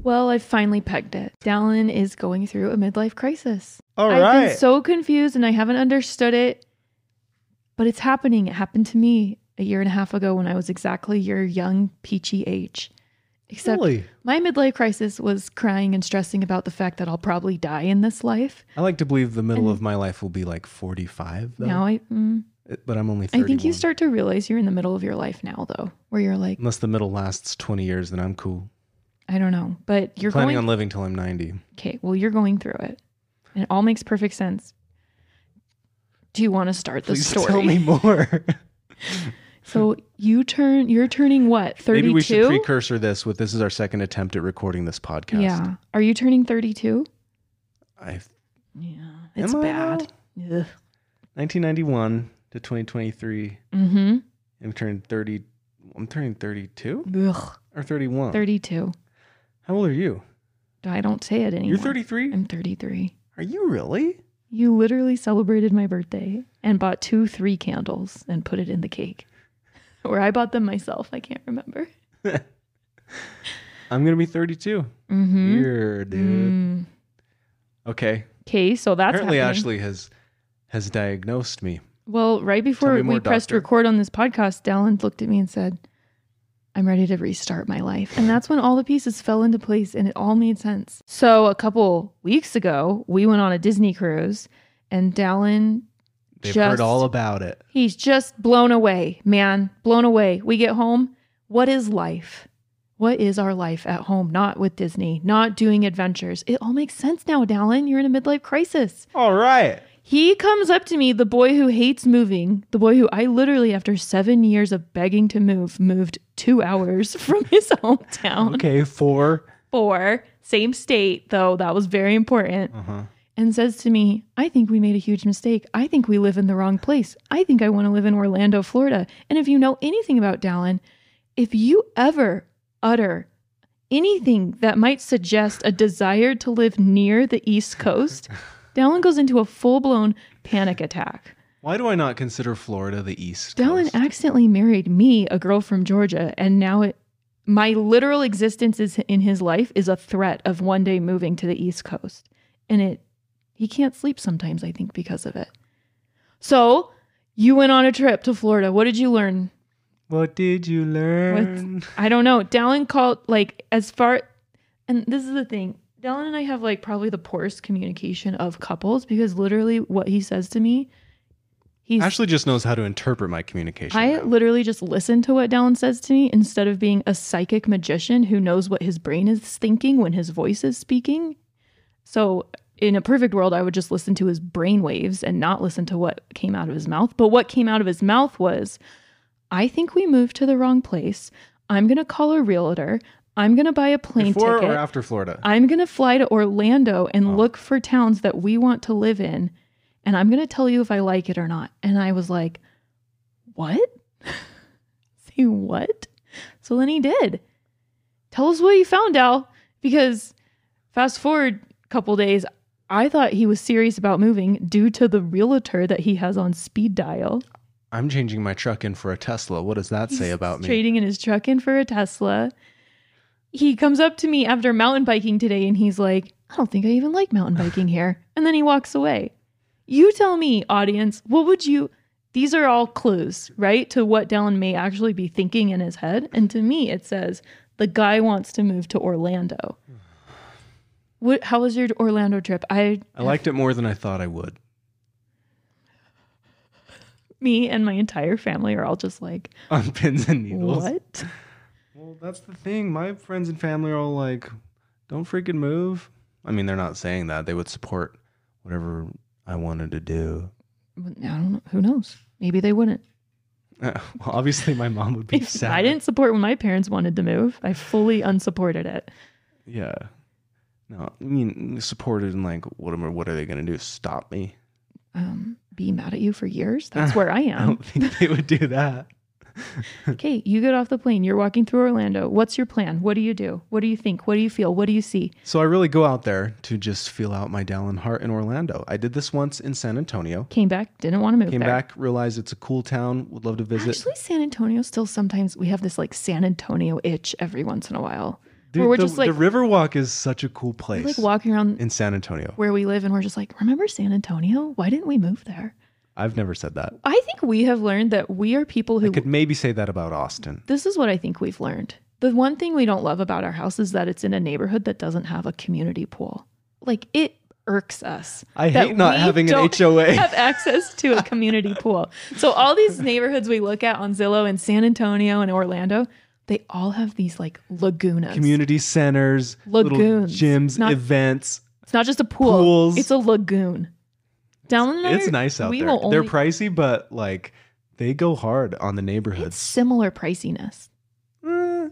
Well, I finally pegged it. Dallin is going through a midlife crisis. All I've right. been so confused and I haven't understood it, but it's happening. It happened to me a year and a half ago when I was exactly your young, peachy age. Except Really? my midlife crisis was crying and stressing about the fact that I'll probably die in this life. I like to believe the middle of my life will be like 45, though. Now But I'm only 31. I think you start to realize you're in the middle of your life now, though, where you're like, Unless the middle lasts 20 years, then I'm cool. I don't know, but you're Planning on living till I'm 90. Okay, well, you're going through it. And it all makes perfect sense. Do you want to start the Please story? tell me more. So you're turning what, 32? Maybe we should precursor this with this is our second attempt at recording this podcast. Yeah. Are you turning 32? Yeah. It's bad. Ugh. 1991 to 2023. Mm-hmm. I'm turning 30. I'm turning 32 Ugh. or 31. 32. How old are you? I don't say it anymore. You're 33? I'm 33. Are you really? You literally celebrated my birthday and bought 3 candles and put it in the cake. Or I bought them myself. I can't remember. I'm going to be 32. Mm-hmm. Weird, dude. Okay. Okay, so that's Apparently happening. Ashley has diagnosed me. Well, right before Tell me more, we pressed doctor. record on this podcast, Dallin looked at me and said, I'm ready to restart my life. And that's when all the pieces fell into place and it all made sense. So a couple weeks ago, we went on a Disney cruise and Dallin They've heard all about it. He's just blown away, man. Blown away. We get home. What is life? What is our life at home? Not with Disney, not doing adventures. It all makes sense now, Dallin. You're in a midlife crisis. All right. He comes up to me, the boy who hates moving, the boy who I literally, after 7 years of begging to move, moved 2 hours from his hometown. Okay, 4. 4, same state, though. That was very important. And says to me, I think we made a huge mistake. I think we live in the wrong place. I think I want to live in Orlando, Florida. And if you know anything about Dallin, if you ever utter anything that might suggest a desire to live near the East Coast, Dallin goes into a full-blown panic attack. Why do I not consider Florida the East Dallin Coast? accidentally married me, a girl from Georgia, and now my literal existence in his life is a threat of one day moving to the East Coast. And he can't sleep sometimes, I think, because of it. So you went on a trip to Florida. What did you learn? What did you learn? I don't know. Dallin called, and this is the thing. Dallin and I have probably the poorest communication of couples because literally what he says to me, Ashley just knows how to interpret my communication. I now. literally just listen to what Dallin says to me instead of being a psychic magician who knows what his brain is thinking when his voice is speaking. So in a perfect world, I would just listen to his brain waves and not listen to what came out of his mouth. But what came out of his mouth was, I think we moved to the wrong place. I'm going to call a realtor. I'm going to buy a plane Before ticket. or after Florida? I'm going to fly to Orlando and look for towns that we want to live in. And I'm going to tell you if I like it or not. And I was like, what? Say what? So then he did. Tell us what you found, Al. Because fast forward a couple days, I thought he was serious about moving due to the realtor that he has on speed dial. I'm changing my truck in for a Tesla. What does that say about me? Trading in his truck in for a Tesla. He comes up to me after mountain biking today and he's like, I don't think I even like mountain biking here. And then he walks away. You tell me, audience, these are all clues, right? To what Dallin may actually be thinking in his head. And to me, it says the guy wants to move to Orlando. How was your Orlando trip? I liked it more than I thought I would. Me and my entire family are all just like, on pins and needles. What? Well, that's the thing. My friends and family are all like, don't freaking move. I mean, they're not saying that. They would support whatever I wanted to do. I don't know. Who knows? Maybe they wouldn't. Well, obviously my mom would be sad. I didn't support when my parents wanted to move. I fully unsupported it. Yeah. No, I mean, supported and what are they going to do? Stop me? Be mad at you for years? That's where I am. I don't think they would do that. Okay, you get off the plane. You're walking through Orlando. What's your plan? What do you do? What do you think? What do you feel? What do you see? So I really go out there to just feel out my Dallin heart in Orlando. I did this once in San Antonio. Came back, didn't want to move Came there. back, realized it's a cool town, would love to visit. Actually, San Antonio still sometimes, we have this San Antonio itch every once in a while. Dude, Where we're just like the Riverwalk is such a cool place. like walking around in San Antonio. where we live, and we're just like, remember San Antonio? Why didn't we move there? I've never said that. I think we have learned that we are people who. I could maybe say that about Austin. This is what I think we've learned. The one thing we don't love about our house is that it's in a neighborhood that doesn't have a community pool. Like, it irks us. I that hate not we having an don't HOA. have access to a community pool. So all these neighborhoods we look at on Zillow in San Antonio and Orlando, they all have these like lagunas. Community centers, Lagoons. little gyms, Not- events. It's not just a pool. Pools. It's a lagoon. Down there, It's nice out we there. will only, They're pricey, but like they go hard on the it's neighborhoods. similar priciness. Eh,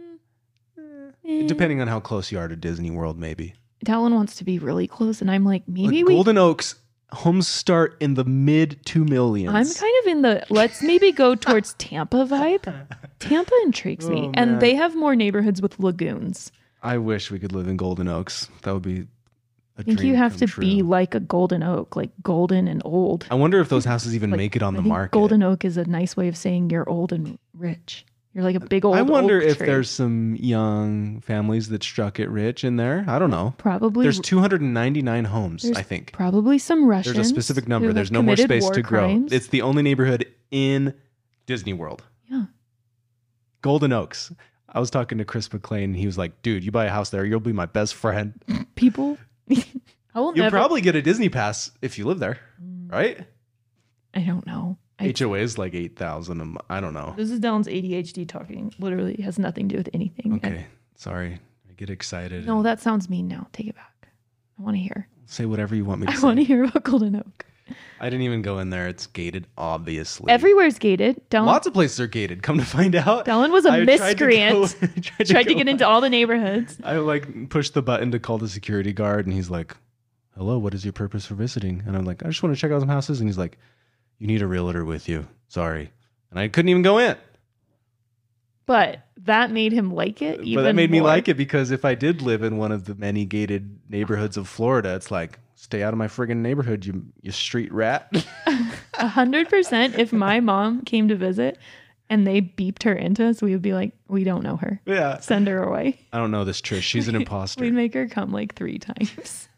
Eh. depending on how close you are to Disney World, maybe. Dallin wants to be really close, and I'm like, maybe Like, we. Golden Oaks homes start in the mid 2 millions. I'm kind of in the let's maybe go towards Tampa vibe. Tampa intrigues me, Oh, and man. they have more neighborhoods with lagoons. I wish we could live in Golden Oaks. That would be a I think dream you have come to true. be like a golden oak, like golden and old. I wonder if those houses even Like, make it on I the think market. Golden oak is a nice way of saying you're old and rich. You're like a big old. I wonder oak if tree. there's some young families that struck it rich in there. I don't know. probably There's 299 homes, There's I think. probably some Russians. There's a specific who number. have There's no more committed space war to grow. crimes. It's the only neighborhood in Disney World. Yeah. Golden Oaks. I was talking to Chris McClain. He was like, dude, you buy a house there, you'll be my best friend. People. I will You'll never. probably get a Disney pass if you live there, right? I don't know. HOA is like 8,000 a month. I don't know. This is Dylan's ADHD talking. Literally it has nothing to do with anything. Okay. Sorry. I get excited. No, that sounds mean now. Take it back. I want to hear. Say whatever you want me to I say. want to hear about Golden Oak. I didn't even go in there. It's gated, obviously. Everywhere's gated. Dylan, Lots of places are gated. Come to find out. Dylan was a I miscreant. Tried to go- get into all the neighborhoods. I like pushed the button to call the security guard, and he's like, "Hello, what is your purpose for visiting?" And I'm like, "I just want to check out some houses." And he's like, "You need a realtor with you. Sorry." And I couldn't even go in. But that made him like it even But that made me more. like it because if I did live in one of the many gated neighborhoods of Florida, it's like, stay out of my friggin' neighborhood, you street rat. 100%. If my mom came to visit and they beeped her into us, we would be like, we don't know her. Yeah. Send her away. I don't know this Trish. She's an imposter. We'd make her come like 3 times.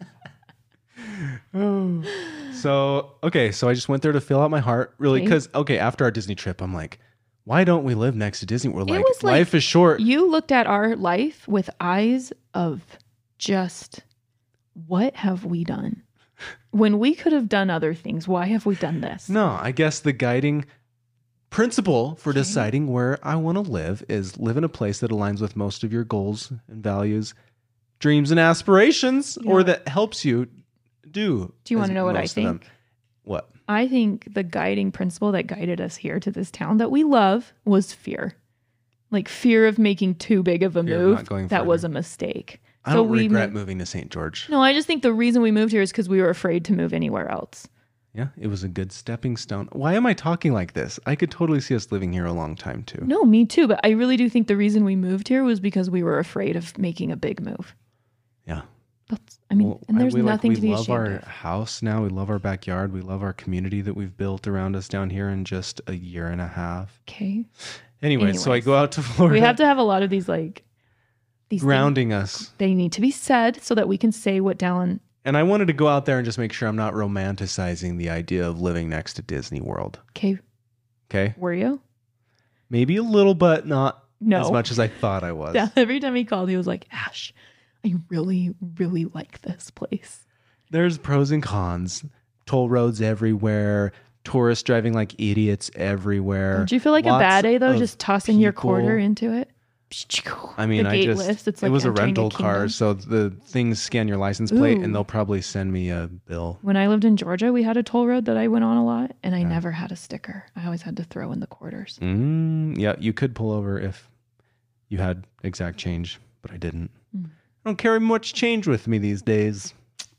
So, okay, so I just went there to fill out my heart, really, Okay. because, after our Disney trip, I'm like, why don't we live next to Disney World? It Like, was like- life is short. You looked at our life with eyes of just, what have we done? When we could have done other things, why have we done this? No, I guess the guiding principle for Okay. deciding where I want to live is live in a place that aligns with most of your goals and values, dreams and aspirations, You know or what? that helps you do. Do you want as to know what I most of them. think? What? I think the guiding principle that guided us here to this town that we love was fear. Like fear of making too big of a Fear of move. not going That was further. a mistake. I don't we regret moved- moving to St. George. No, I just think the reason we moved here is because we were afraid to move anywhere else. Yeah, it was a good stepping stone. Why am I talking like this? I could totally see us living here a long time too. No, me too. But I really do think the reason we moved here was because we were afraid of making a big move. Yeah. That's, I mean, Well, and there's nothing to be we love ashamed our of. house now. We love our backyard. We love our community that we've built around us down here in just a year and a half. Okay. Anyway, so I Anyways. go out to Florida. We have to have a lot of these like these things. grounding us. They need to be said so that we can say what Dallin. And I wanted to go out there and just make sure I'm not romanticizing the idea of living next to Disney World. Okay, Okay? were you? Maybe a little, but not No. as much as I thought I was. Yeah, every time he called, he was like, Ash, I really, really like this place. There's pros and cons. Toll roads everywhere. Tourists driving like idiots everywhere. Don't you feel like a Lots bad day though, of just tossing your people. quarter into it? I mean, the I gate just lifts, it's like it was a entering rental car, kingdom. so the things scan your license plate, Ooh. and they'll probably send me a bill. When I lived in Georgia, we had a toll road that I went on a lot, and I never had a sticker. I always had to throw in the quarters. Yeah, you could pull over if you had exact change, but I didn't. Mm. I don't carry much change with me these days.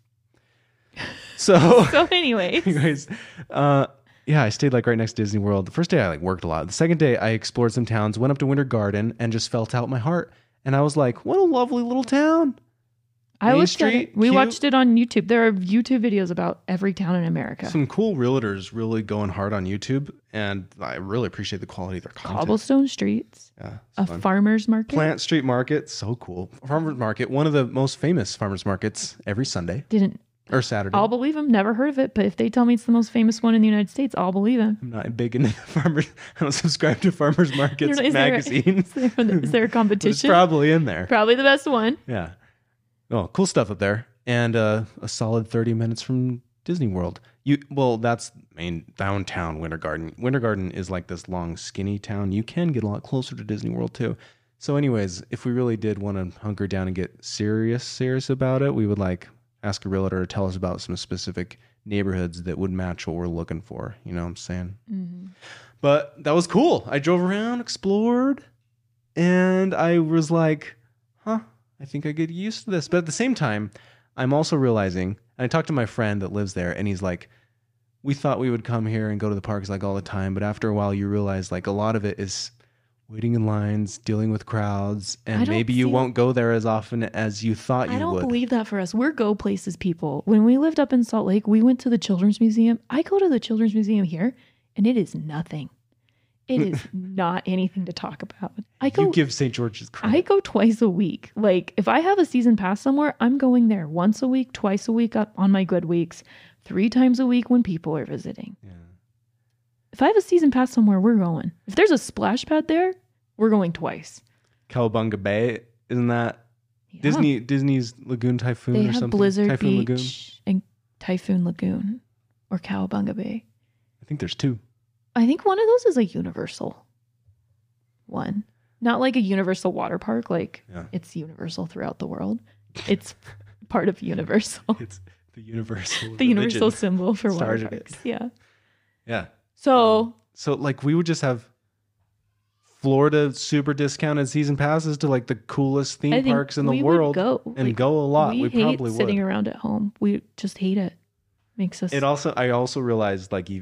So, So, anyways, anyways, yeah, I stayed like right next to Disney World. The first day I like worked a lot. The second day I explored some towns, went up to Winter Garden, and just felt out my heart. And I was like, what a lovely little town. I Main looked at Street, it. We cute. watched it on YouTube. There are YouTube videos about every town in America. Some cool realtors really going hard on YouTube, and I really appreciate the quality of their content. Cobblestone streets, Yeah, a it's fun. farmer's market. Plant Street Market, so cool. Farmers Market, one of the most famous farmers markets every Sunday Didn't. or Saturday. I'll believe them. Never heard of it, but if they tell me it's the most famous one in the United States, I'll believe them. I'm not big into farmers. I don't subscribe to Farmers Markets Is there- magazine. Is there a But it's competition? probably in there. Probably the best one. Yeah. Oh, cool stuff up there. And a solid 30 minutes from Disney World. That's main downtown Winter Garden. Winter Garden is like this long, skinny town. You can get a lot closer to Disney World too. So anyways, if we really did want to hunker down and get serious about it, we would like ask a realtor to tell us about some specific neighborhoods that would match what we're looking for. You know what I'm saying? Mm-hmm. But that was cool. I drove around, explored, and I was like, I think I get used to this. But at the same time, I'm also realizing, and I talked to my friend that lives there, and he's like, we thought we would come here and go to the parks like all the time, but after a while you realize like a lot of it is waiting in lines, dealing with crowds, and maybe you won't go there as often as you thought you would. I don't believe that for us. We're go places people. When we lived up in Salt Lake, we went to the Children's Museum. I go to the Children's Museum here, and it is nothing. It is not anything to talk about. You give St. George's credit. I go twice a week. Like if I have a season pass somewhere, I'm going there once a week, twice a week up on my good weeks, 3 times a week when people are visiting. Yeah. If I have a season pass somewhere, we're going. If there's a splash pad there, we're going twice. Cowabunga Bay, isn't that Yeah. Disney's Lagoon Typhoon They or have something? Blizzard Typhoon Beach Lagoon? and Typhoon Lagoon or Cowabunga Bay. I think there's 2. I think one of those is a Universal one. Not like a Universal water park, like it's Universal throughout the world. It's part of Universal. It's the universal The universal symbol for water Started parks. it. Yeah. Yeah. So like we would just have Florida super discounted season passes to like the coolest I theme think parks in the we would world go. and Like, go a lot. We hate probably sitting would. around at home. We just hate it. Makes us. I also realized like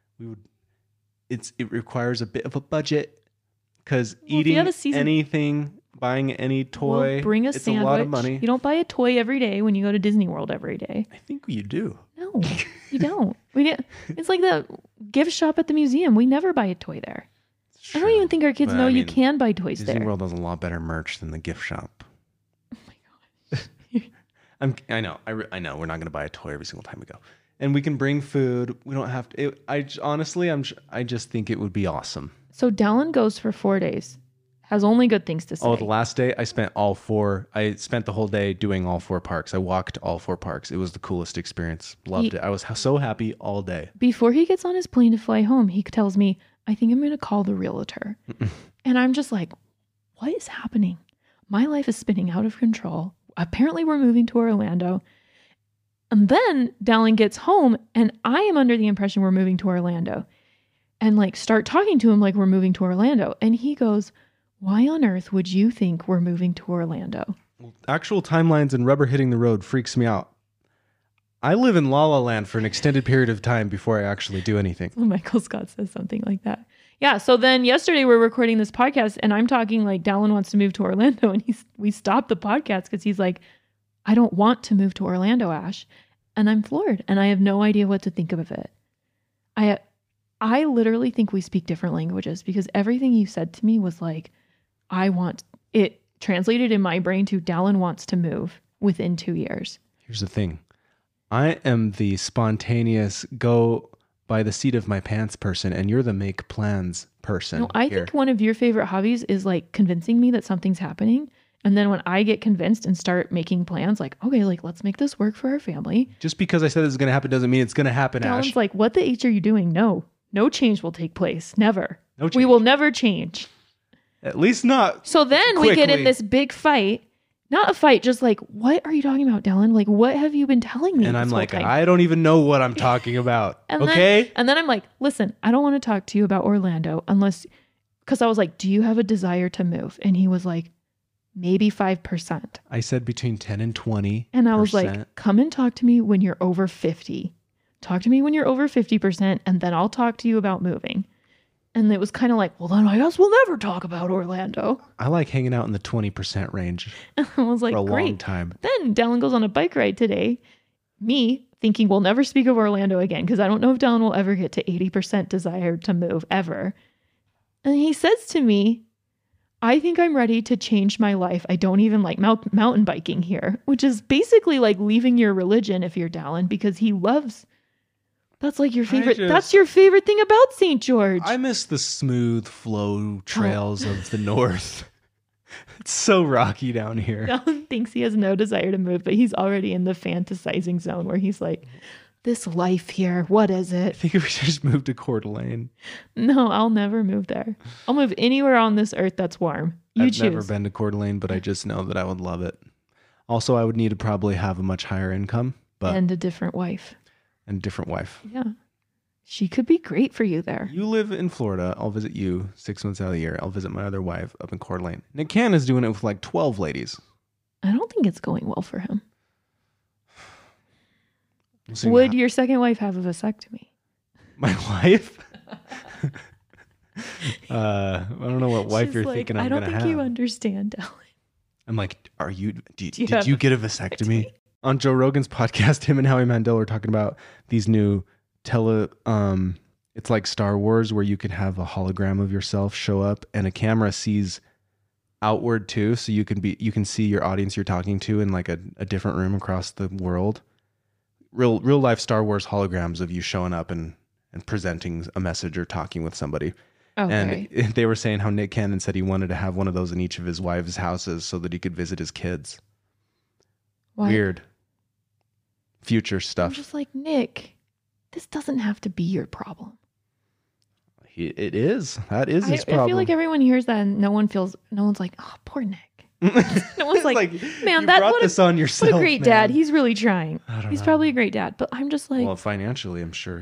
it requires a bit of a budget because if you eating have a season- anything, buying any toy, Well, bring a it's sandwich. a lot of money. You don't buy a toy every day when you go to Disney World every day. I think you do. No, you don't. It's like the gift shop at the museum. We never buy a toy there. It's I don't true. even think our kids But, know I you mean, can buy toys Disney there. World has a lot better merch than the gift shop. Oh my gosh. I know. I know. We're not going to buy a toy every single time we go, and we can bring food. We don't have to. Honestly, I just think it would be awesome. So Dallin goes for 4 days. Has only good things to say. Oh, the last day I spent all 4. I spent the whole day doing all 4 parks. I walked all 4 parks. It was the coolest experience. Loved it. I was so happy all day. Before he gets on his plane to fly home, he tells me, I think I'm going to call the realtor. And I'm just like, what is happening? My life is spinning out of control. Apparently we're moving to Orlando. And then Dallin gets home and I am under the impression we're moving to Orlando and like start talking to him like we're moving to Orlando. And he goes, why on earth would you think we're moving to Orlando? Actual timelines and rubber hitting the road freaks me out. I live in La La Land for an extended period of time before I actually do anything. Michael Scott says something like that. Yeah. So then yesterday we're recording this podcast and I'm talking like Dallin wants to move to Orlando and we stopped the podcast because he's like, I don't want to move to Orlando, Ash. And I'm floored and I have no idea what to think of it. I literally think we speak different languages because everything you said to me was like, I want it translated in my brain to Dallin wants to move within 2 years. Here's the thing. I am the spontaneous go by the seat of my pants person, and you're the make plans person. No, I think one of your favorite hobbies is like convincing me that something's happening. And then when I get convinced and start making plans, like, okay, like let's make this work for our family. Just because I said this is going to happen doesn't mean it's going to happen, Dallin's Ash. like, what the H are you doing? No change will take place. Never. No We change. will never change. At least not. So then we get in Quickly. this big fight. Not a fight, just like, what are you talking about, Dallin? Like, what have you been telling me? And I'm this whole like, time? I don't even know what I'm talking about. And Okay? and then I'm like, listen, I don't want to talk to you about Orlando unless, because I was like, do you have a desire to move? And he was like, maybe 5%. I said between 10 and 20. And I was like, come and talk to me when you're over 50. Talk to me when you're over 50%, and then I'll talk to you about moving. And it was kind of like, well, then I guess we'll never talk about Orlando. I like hanging out in the 20% range I was like, for a great. long time. Then Dallin goes on a bike ride today. Me thinking we'll never speak of Orlando again because I don't know if Dallin will ever get to 80% desire to move ever. And he says to me, I think I'm ready to change my life. I don't even like mountain biking here, which is basically like leaving your religion if you're Dallin, because he loves. That's like your favorite. That's your favorite thing about St. George. I miss the smooth flow trails of the north. It's so rocky down here. Dallin thinks he has no desire to move, but he's already in the fantasizing zone where he's like, this life here, what is I it? think we should just move to Coeur d'Alene. No, I'll never move there. I'll move anywhere on this earth that's warm. I've choose. never been to Coeur d'Alene, but I just know that I would love it. Also, I would need to probably have a much higher income, but And a different wife. and a different wife. Yeah. She could be great for you there. You live in Florida. I'll visit you 6 months out of the year. I'll visit my other wife up in Coeur d'Alene. Nick Cannon is doing it with like 12 ladies. I don't think it's going well for him. We'll see Would your second wife have a vasectomy? my wife? I don't know what wife She's you're like, thinking I I'm don't going to think have. you understand, Dallin. I'm like, did you you have get a vasectomy? On Joe Rogan's podcast, him and Howie Mandel are talking about these new it's like Star Wars where you can have a hologram of yourself show up and a camera sees outward too. So you can see your audience you're talking to in like a different room across the world. Real life Star Wars holograms of you showing up and presenting a message or talking with somebody. Okay. And they were saying how Nick Cannon said he wanted to have one of those in each of his wives' houses so that he could visit his kids. What? Weird. Future I'm stuff. just like, Nick, this doesn't have to be your problem. It is. That is his I problem. feel like everyone hears that and no one's like, oh, poor Nick. No one's like, man, you that brought what this on what yourself. a great man. dad. He's really trying. I don't He's know. probably a great dad. But I'm just like, Well, financially, I'm sure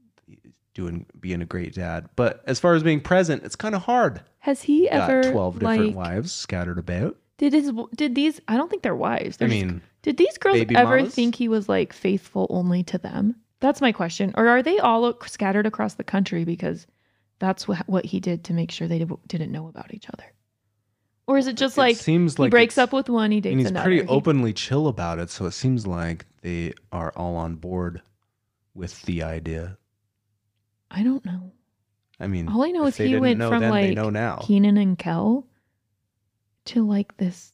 being a great dad. But as far as being present, it's kind of hard. has he Got ever 12 like different wives scattered about. did these? I don't think they're wives. They're I just- mean, did these girls baby ever mamas? think he was like faithful only to them? That's my question. Or are they all scattered across the country because that's what he did to make sure they didn't know about each other? Or is it just like it seems he like breaks it's- up with one, he dates and he's another? pretty openly chill about it, so it seems like they are all on board with the idea. I don't know. I mean, All I know if is they he didn't went know from then, they like know now. Keenan and Kel to like this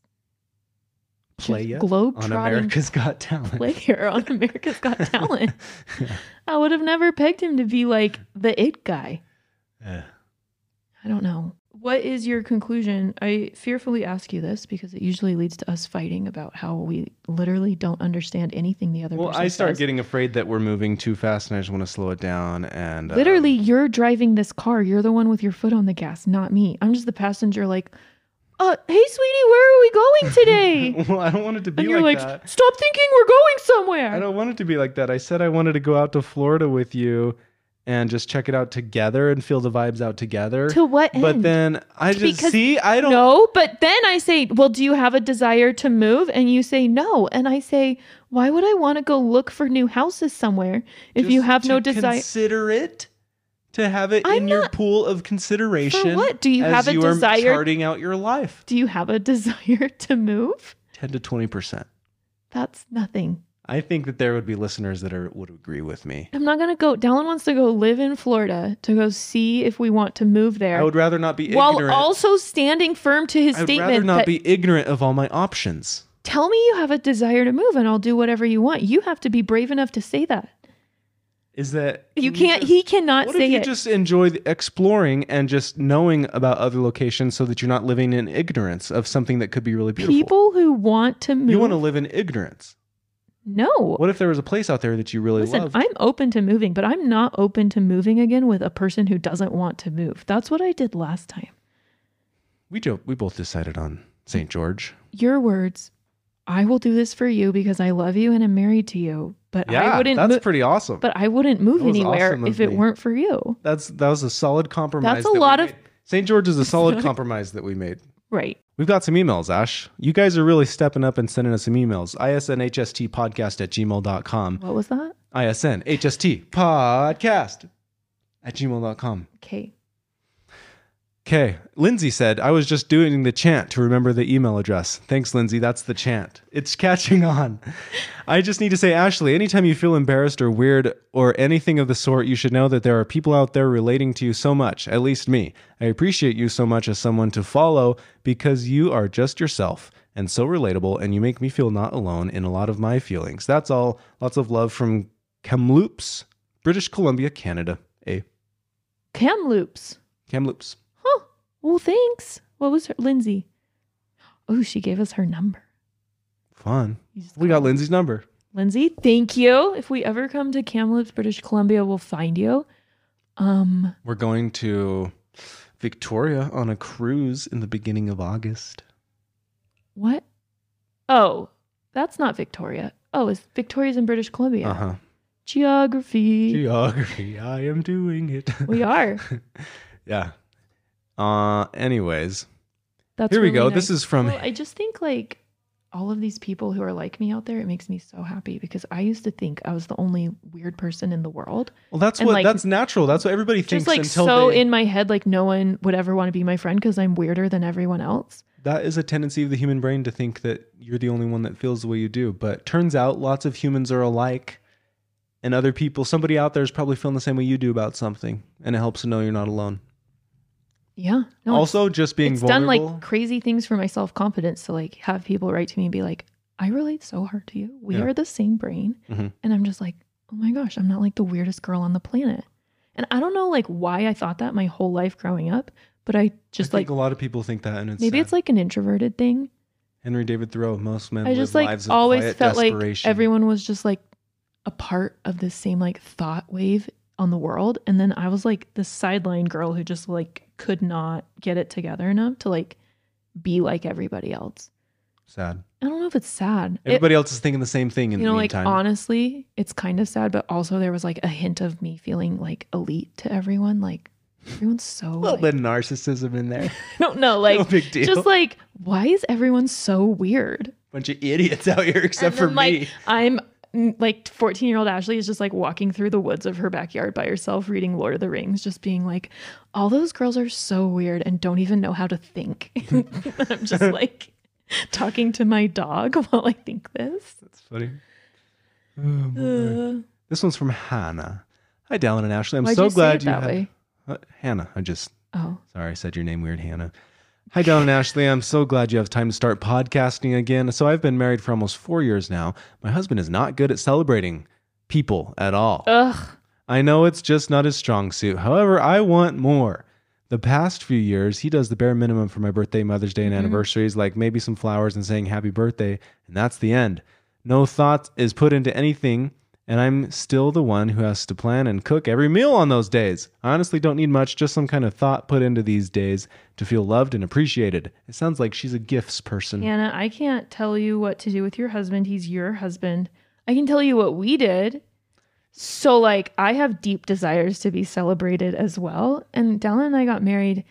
Playa globe on trotting America's Got Talent. player on America's Got Talent. Yeah. I would have never pegged him to be like the it guy. Eh. I don't know. What is your conclusion? I fearfully ask you this because it usually leads to us fighting about how we literally don't understand anything the other Well, person I start says. getting afraid that we're moving too fast, and I just want to slow it down. And Literally, you're driving this car. You're the one with your foot on the gas, not me. I'm just the passenger like, hey, sweetie, where are we going today? well, I don't want it to be And you're like like, that. stop thinking we're going somewhere. I don't want it to be like that. I said I wanted to go out to Florida with you and just check it out together and feel the vibes out together. To what end? But then I just Because- I don't. No, but then I say, well, do you have a desire to move? And you say no. And I say, why would I want to go look for new houses somewhere if you just have no to desire? Consider it. To have it I'm in your not- pool of consideration. For what? Do you as have a you are desire- charting out your life? Do you have a desire to move? 10 to 20%. That's nothing. I think that there would be listeners that would agree with me. I'm not going to go. Dallin wants to go live in Florida to go see if we want to move there. I would rather not be while ignorant. also standing firm to his I would statement rather not that be ignorant of all my options. tell me you have a desire to move and I'll do whatever you want. You have to be brave enough to say that. Is that You can can't, just- he cannot What say if you it. just enjoy exploring and just knowing about other locations so that you're not living in ignorance of something that could be really beautiful? People who want to move. You want to live in ignorance. No. What if there was a place out there that you really Listen, loved? I'm open to moving, but I'm not open to moving again with a person who doesn't want to move. That's what I did last time. We both decided on St. George. Your words, I will do this for you because I love you and I'm married to you. But I wouldn't that's mo- pretty awesome. But I wouldn't move That was anywhere awesome of if it me. weren't for you. that was a solid compromise. That's a that we lot of- made. St. George is a solid compromise that we made. Right. We've got some emails, Ash. You guys are really stepping up and sending us some emails. isnhstpodcast@gmail.com. What was that? isnhstpodcast@gmail.com. Okay. Okay. Lindsay said, I was just doing the chant to remember the email address. Thanks, Lindsay. That's the chant. It's catching on. I just need to say, Ashley, anytime you feel embarrassed or weird or anything of the sort, you should know that there are people out there relating to you so much, at least me. I appreciate you so much as someone to follow because you are just yourself and so relatable, and you make me feel not alone in a lot of my feelings. That's all. Lots of love from Kamloops, British Columbia, Canada. Kamloops. Kamloops. Huh. Well, thanks. What was her? Lindsay. Oh, she gave us her number. Fun. We got Lindsay's number. Lindsay, thank you. If we ever come to Kamloops, British Columbia, we'll find you. We're going to Victoria on a cruise in the beginning of August. What? Oh, that's not Victoria. Oh, it's Victoria's in British Columbia. Uh-huh. Geography. I am doing it. We are. Yeah. Anyways. That's Here we really go. nice. This is from... Well, I just think like all of these people who are like me out there, it makes me so happy because I used to think I was the only weird person in the world. Well, that's And, what like, that's natural. That's what everybody thinks Just like until so they... in my head, like no one would ever want to be my friend because I'm weirder than everyone else. That is a tendency of the human brain to think that you're the only one that feels the way you do. But turns out lots of humans are alike. And other people, somebody out there is probably feeling the same way you do about something. And it helps to know you're not alone. Yeah. No, Also, just being it's vulnerable. done like crazy things for my self-confidence to like have people write to me and be like, I relate so hard to you. We Yeah. are the same brain. Mhm. And I'm just like, oh my gosh, I'm not like the weirdest girl on the planet. And I don't know like why I thought that my whole life growing up, but I just I like, think a lot of people think that. And it's maybe sad. it's like an introverted thing. Henry David Thoreau, most men I live just like lives of always quiet felt like desperation. everyone was just like a part of this same like thought wave on the world. And then I was like the sideline girl who just like could not get it together enough to like be like everybody else. Sad. I don't know if it's sad. Everybody else is thinking the same thing in You the know, like meantime. honestly, it's kind of sad, but also there was like a hint of me feeling like elite to everyone. Like everyone's so a little like, bit of narcissism in there. I don't know, like No big deal. just like why is everyone so weird? Bunch of idiots out here, except And for then, like, me. I'm like 14-year-old Ashley is just like walking through the woods of her backyard by herself reading Lord of the Rings, just being like, all those girls are so weird and don't even know how to think. I'm just like talking to my dog while I think this. That's funny. Oh, boy. This one's from Hannah. Hi, Dallin and Ashley. I'm Why'd so you say glad it you that had... way? Hannah. Oh, Sorry, I said your name weird, Hannah. Hi, Dallin and Ashley. I'm so glad you have time to start podcasting again. So I've been married for almost 4 years now. My husband is not good at celebrating people at all. ugh. I know it's just not his strong suit. However, I want more. The past few years, he does the bare minimum for my birthday, Mother's Day, and anniversaries, like maybe some flowers and saying happy birthday, and that's the end. No thought is put into anything, and I'm still the one who has to plan and cook every meal on those days. I honestly don't need much, just some kind of thought put into these days to feel loved and appreciated. It sounds like she's a gifts person. Hannah, I can't tell you what to do with your husband. He's your husband. I can tell you what we did. So, like, I have deep desires to be celebrated as well. And Dallin and I got married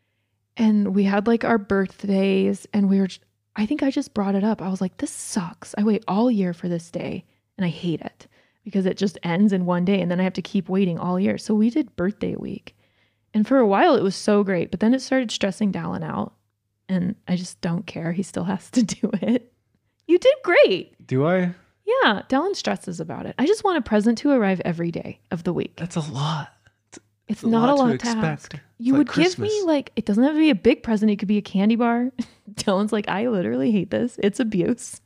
and we had like our birthdays and I think I just brought it up. I was like, this sucks. I wait all year for this day and I hate it because it just ends in one day and then I have to keep waiting all year. So we did birthday week. And for a while it was so great, but then it started stressing Dallin out and I just don't care. He still has to do it. You did great. Do I? Yeah, Dallin stresses about it. I just want a present to arrive every day of the week. That's a lot. It's not a lot to expect. ask. You It's would like give me Christmas. like, it doesn't have to be a big present. It could be a candy bar. Dylan's like, I literally hate this. It's abuse.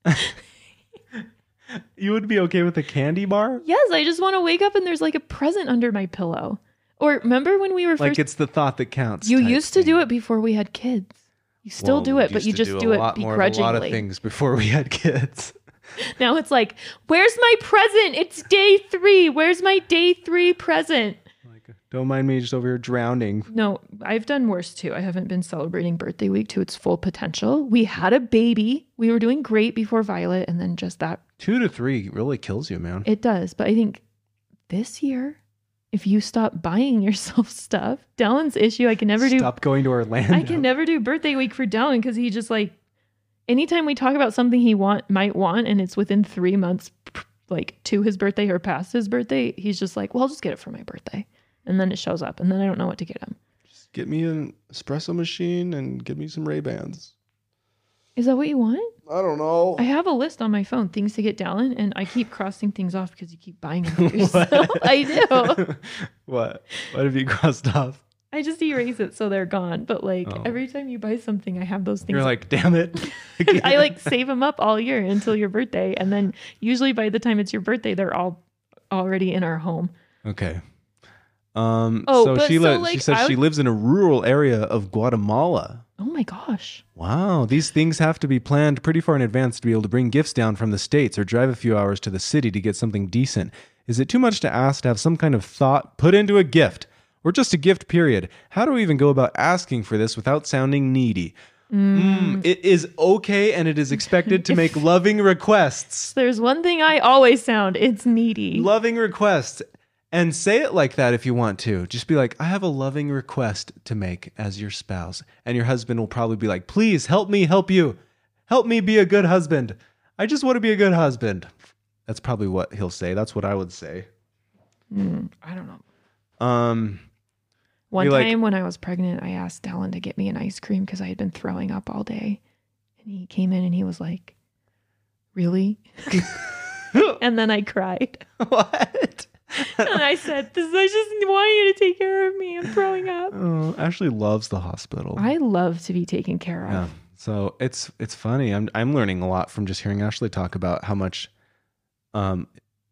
You would be okay with a candy bar? Yes, I just want to wake up and there's like a present under my pillow. Or remember when we were Like first, it's the thought that counts. you type used to do thing. it before we had kids. You still Well, do we it, but used you to just do do a it lot more of begrudgingly. a lot of things before we had kids. Now it's like, where's my present? It's day 3. Where's my day 3 present? Like, don't mind me just over here drowning. No, I've done worse too. I haven't been celebrating birthday week to its full potential. We had a baby. We were doing great before Violet, and then just that. 2 to 3 really kills you, man. It does. But I think this year, if you stop buying yourself stuff, Dallin's issue, I can never Stop going to Orlando. I can never do birthday week for Dallin because he just like, anytime we talk about something he might want, and it's within 3 months, like to his birthday or past his birthday, he's just like, well, I'll just get it for my birthday. And then it shows up and then I don't know what to get him. get me an espresso machine and get me some Ray-Bans. Is that what you want? I don't know. I have a list on my phone, things to get Dallin, and I keep crossing things off because you keep buying them for yourself. I do. What have you crossed off? I just erase it so they're gone. But like every time you buy something, I have those things. You're like, damn it. I like save them up all year until your birthday. And then usually by the time it's your birthday, they're all already in our home. Okay. She says she lives in a rural area of Guatemala. Oh my gosh. Wow. These things have to be planned pretty far in advance to be able to bring gifts down from the States or drive a few hours to the city to get something decent. Is it too much to ask to have some kind of thought put into a gift? Or just a gift, period? How do we even go about asking for this without sounding needy? It is okay, and it is expected to make loving requests. There's one thing I always sound, it's needy. Loving requests. And say it like that if you want to. Just be like, I have a loving request to make as your spouse. And your husband will probably be like, please help me help you. Help me be a good husband. I just want to be a good husband. That's probably what he'll say. That's what I would say. I don't know. One time when I was pregnant, I asked Dallin to get me an ice cream because I had been throwing up all day. And he came in and he was like, really? And then I cried. What? And I said, I just want you to take care of me. I'm throwing up. Oh, Ashley loves the hospital. I love to be taken care of. Yeah. So it's funny. I'm learning a lot from just hearing Ashley talk about how much how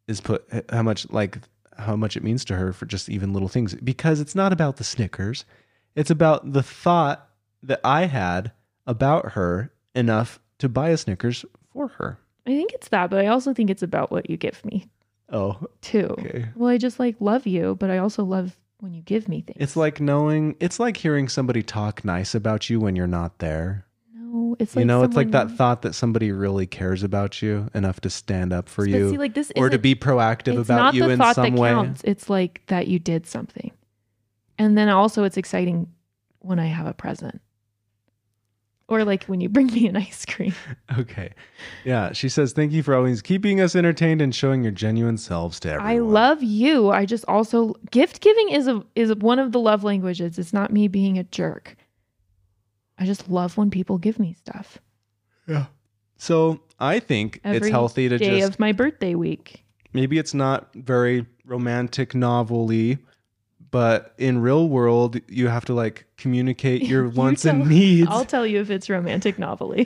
much it means to her for just even little things, because it's not about the Snickers. It's about the thought that I had about her enough to buy a Snickers for her. I think it's that, but I also think it's about what you give me. Oh, too. Okay. Well, I just love you, but I also love when you give me things. It's like hearing somebody talk nice about you when you're not there. No, it's like it's like that thought that somebody really cares about you enough to stand up for you, see, like this or to be proactive about you in some way. It's not the thought that counts. It's like that you did something, and then also it's exciting when I have a present. Or like when you bring me an ice cream. Okay. Yeah. She says, thank you for always keeping us entertained and showing your genuine selves to everyone. I love you. I just also, gift giving is one of the love languages. It's not me being a jerk. I just love when people give me stuff. Yeah. So I think it's healthy to day of my birthday week. Maybe it's not very romantic novel-y, but in real world, you have to communicate your wants and needs. I'll tell you if it's romantic novel-y.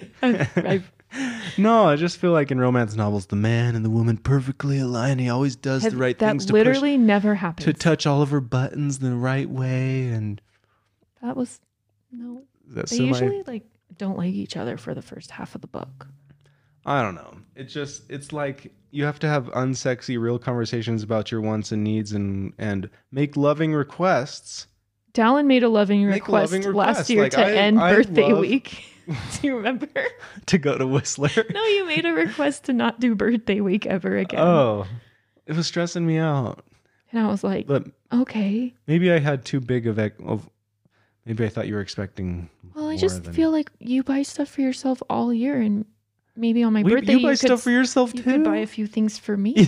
No, I just feel like in romance novels, the man and the woman perfectly align. He always does the right things to literally never happens. To touch all of her buttons the right way. And that was, no. They usually don't like each other for the first half of the book. I don't know. It's like you have to have unsexy, real conversations about your wants and needs and make loving requests. Dallin made a loving request last year to end birthday week. Do you remember? To go to Whistler. No, you made a request to not do birthday week ever again. Oh, it was stressing me out. And I was like, but okay. Maybe I had too big of maybe I thought you were expecting. Well, I just feel like you buy stuff for yourself all year, and maybe on my birthday you buy stuff for yourself too. You could buy a few things for me.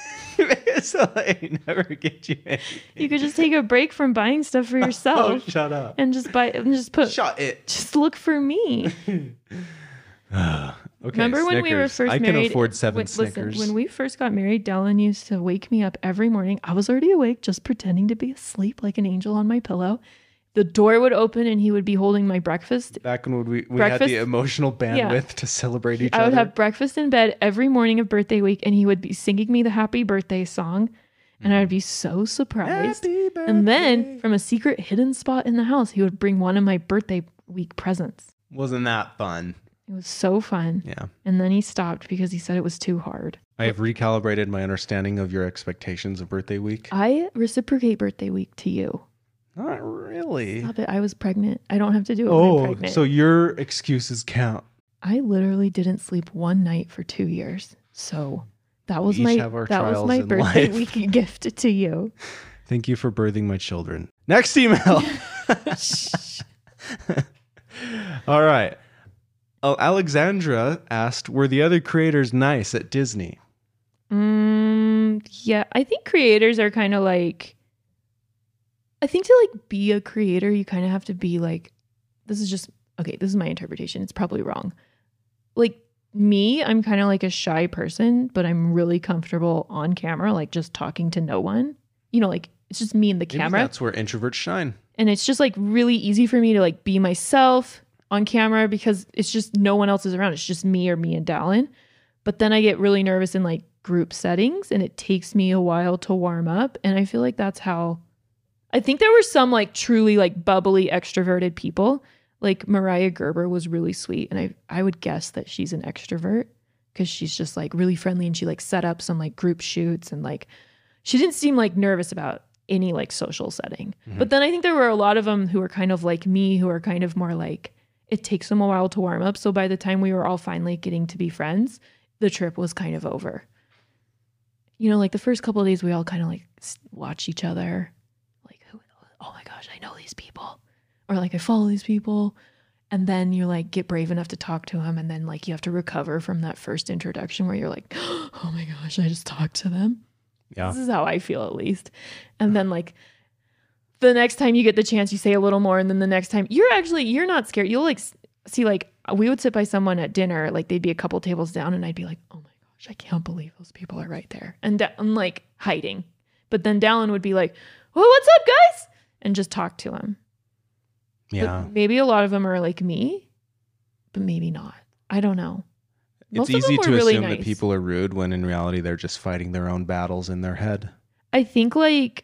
So I never get you anything. You could just take a break from buying stuff for yourself. Oh, shut up. And just put. Shut it. Just look for me. Okay. Remember when we were first married? I can afford 7 Snickers. Listen, when we first got married, Dallin used to wake me up every morning. I was already awake, just pretending to be asleep like an angel on my pillow. The door would open and he would be holding my breakfast. Back when we had the emotional bandwidth to celebrate each other. I would have breakfast in bed every morning of birthday week, and he would be singing me the happy birthday song. And I would be so surprised. And then from a secret hidden spot in the house, he would bring one of my birthday week presents. Wasn't that fun? It was so fun. Yeah. And then he stopped because he said it was too hard. I have recalibrated my understanding of your expectations of birthday week. I reciprocate birthday week to you. Not really. Stop it. I was pregnant. I don't have to do it when I'm pregnant. So your excuses count. I literally didn't sleep one night for 2 years. So that was my birthday week gift to you. Thank you for birthing my children. Next email. All right. Alexandra asked, were the other creators nice at Disney? Yeah, I think creators are kind of like I think to like be a creator, you kind of have to be like, this is my interpretation. It's probably wrong. Like me, I'm kind of like a shy person, but I'm really comfortable on camera, like just talking to no one. You know, like it's just me and the Maybe camera. that's where introverts shine. And it's just like really easy for me to like be myself on camera because it's just no one else is around. It's just me or me and Dallin. But then I get really nervous in like group settings and it takes me a while to warm up. And I feel like that's how I think there were some like truly like bubbly extroverted people. Like Mariah Gerber was really sweet. And I would guess that she's an extrovert because she's just like really friendly and she like set up some like group shoots and like she didn't seem like nervous about any like social setting. Mm-hmm. But then I think there were a lot of them who were kind of like me, who are kind of more like, it takes them a while to warm up. So by the time we were all finally getting to be friends, the trip was kind of over. You know, like the first couple of days, we all kind of like watch each other. Like, oh my gosh, I know these people. Or like, I follow these people. And then you like get brave enough to talk to them. And then like you have to recover from that first introduction where you're like, oh my gosh, I just talked to them. Yeah. This is how I feel at least. And then like the next time you get the chance, you say a little more. And then the next time you're not scared. You'll like see, like we would sit by someone at dinner, like they'd be a couple tables down and I'd be like, oh my gosh, I can't believe those people are right there. And I'm like hiding. But then Dallin would be like, well, what's up guys? And just talk to him. Yeah. But maybe a lot of them are like me, but maybe not. I don't know. It's easy to assume that people are rude when in reality they're just fighting their own battles in their head. I think like,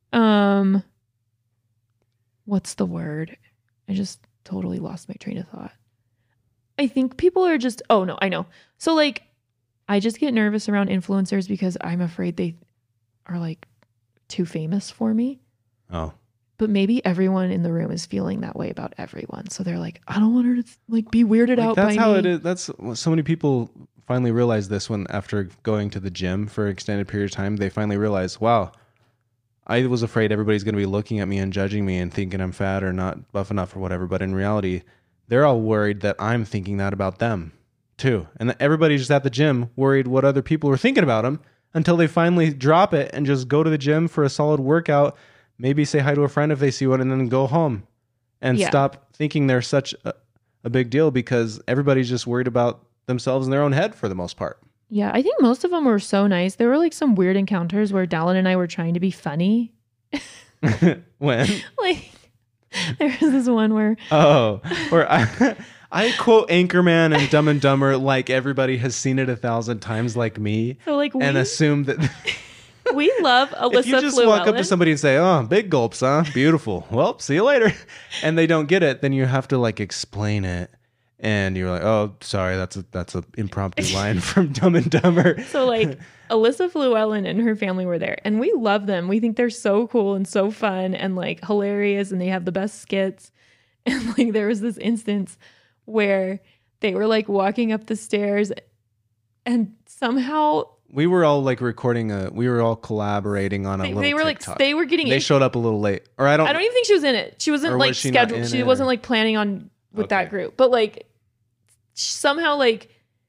what's the word? I just totally lost my train of thought. I think people are just, oh no, I know. So like, I just get nervous around influencers because I'm afraid they are like too famous for me. Oh. But maybe everyone in the room is feeling that way about everyone. So they're like, I don't want her to like be weirded out by me. That's how it is. That's so many people finally realize this when after going to the gym for an extended period of time, they finally realize, wow, I was afraid everybody's going to be looking at me and judging me and thinking I'm fat or not buff enough or whatever. But in reality, they're all worried that I'm thinking that about them too. And that everybody's just at the gym worried what other people are thinking about them until they finally drop it and just go to the gym for a solid workout. Maybe say hi to a friend if they see one and then go home and stop thinking they're such a big deal because everybody's just worried about themselves in their own head for the most part. Yeah, I think most of them were so nice. There were like some weird encounters where Dallin and I were trying to be funny. When? Like, there was this one where... Oh, where I quote Anchorman and Dumb and Dumber like everybody has seen it 1,000 times like me. So like and assume that... We love Alyssa If you just walk up to somebody and say, oh, big gulps, huh? Beautiful. Well, see you later. And they don't get it, then you have to like explain it. And you're like, oh, sorry, that's a impromptu line from Dumb and Dumber. So like Alyssa Llewellyn and her family were there and we love them. We think they're so cool and so fun and like hilarious and they have the best skits. And like there was this instance where they were like walking up the stairs and somehow... We were all like we were all collaborating on a little They were TikTok. like, they were getting... They showed up a little late. Or I don't even think she was in it. She wasn't like scheduled. She wasn't like planning on with that group. But like somehow like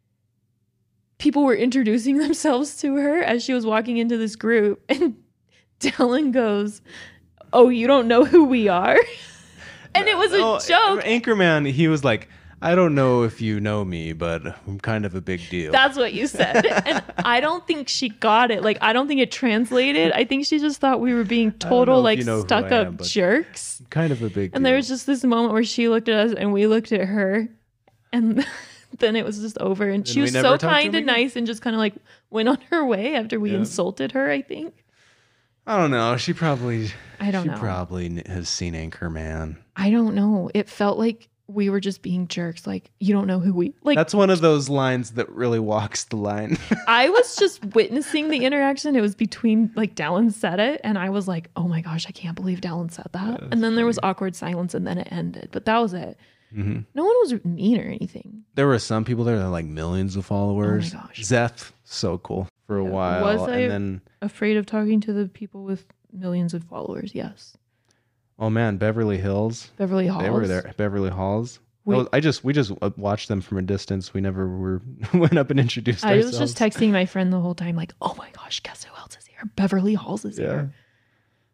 people were introducing themselves to her as she was walking into this group. And Dallin goes, oh, you don't know who we are? And it was a joke. Anchorman, he was like, I don't know if you know me, but I'm kind of a big deal. That's what you said. And I don't think she got it. Like, I don't think it translated. I think she just thought we were being total, like, stuck-up jerks. Kind of a big deal. And there was just this moment where she looked at us and we looked at her. And then it was just over. And she was so kind and nice and just kind of, like, went on her way after we insulted her, I think. I don't know. She probably has seen Anchorman. I don't know. It felt like we were just being jerks. Like, you don't know who we like. That's one of those lines that really walks the line. I was just witnessing the interaction. It was between like Dallin said it and I was like, oh my gosh, I can't believe Dallin said that. And then there was awkward silence and then it ended. But that was it. Mm-hmm. No one was mean or anything. There were some people there that had like millions of followers. Oh my gosh. Zeth, so cool for a while. Was I afraid of talking to the people with millions of followers? Yes. Oh man, Beverly Hills. Beverly Halls. They were there. Beverly Halls. We just watched them from a distance. We never went up and introduced ourselves. I was just texting my friend the whole time, like, "Oh my gosh, guess who else is here? Beverly Halls is here."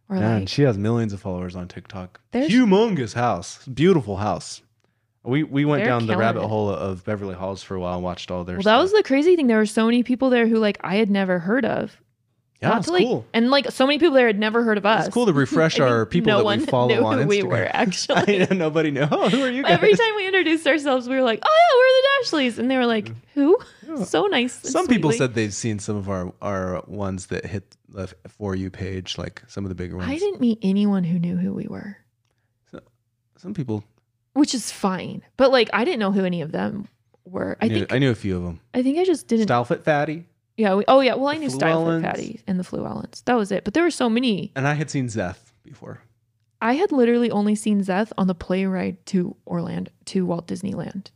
Or Man, like, she has millions of followers on TikTok. There's- Humongous house. Beautiful house. We went They're down the killing rabbit it. hole of Beverly Hills for a while and watched all their well, stuff. that was the crazy thing. There were so many people there who like I had never heard of. yeah, Not it's to, like, cool. And like so many people there had never heard of us. It's cool to refresh I our think people no that one we follow knew on who Instagram. we were actually. Nobody knew. Oh, who are you guys? Every time we introduced ourselves, we were like, "Oh yeah, we're the Dashleys," and they were like, "Who?" Yeah. So nice. and Some people sweetly. said they've seen some of our ones that hit the For You page, like some of the bigger ones. I didn't meet anyone who knew who we were, Some people. which is fine. But like, I didn't know who any of them were. I I knew a few of them. think I just didn't. Style Fit Fatty. Yeah. Well, I knew Style Fit Llewellyns. Patty and the Llewellyns. That was it. But there were so many. And I had seen Zeth before. I had literally only seen Zeth on the play ride to Walt Disneyland.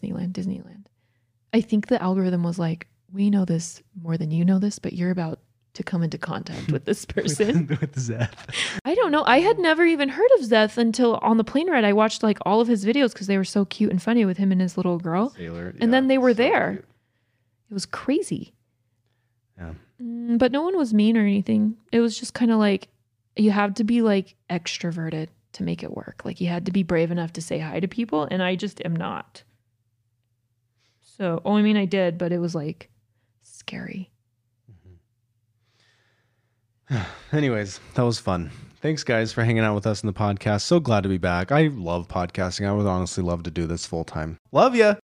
I think the algorithm was like, we know this more than you know this, but you're about to come into contact with this person. with Zeth. I don't know. I had never even heard of Zeth until on the plane ride. I watched like all of his videos because they were so cute and funny with him and his little girl. Sailor. And then they were so there. cute. It was crazy. Yeah. But no one was mean or anything. It was just kind of like you have to be like extroverted to make it work. Like you had to be brave enough to say hi to people, and I just am not. So, I mean, I did, but it was like scary. Anyways, that was fun. Thanks, guys, for hanging out with us in the podcast. So glad to be back. I love podcasting. I would honestly love to do this full time. Love ya.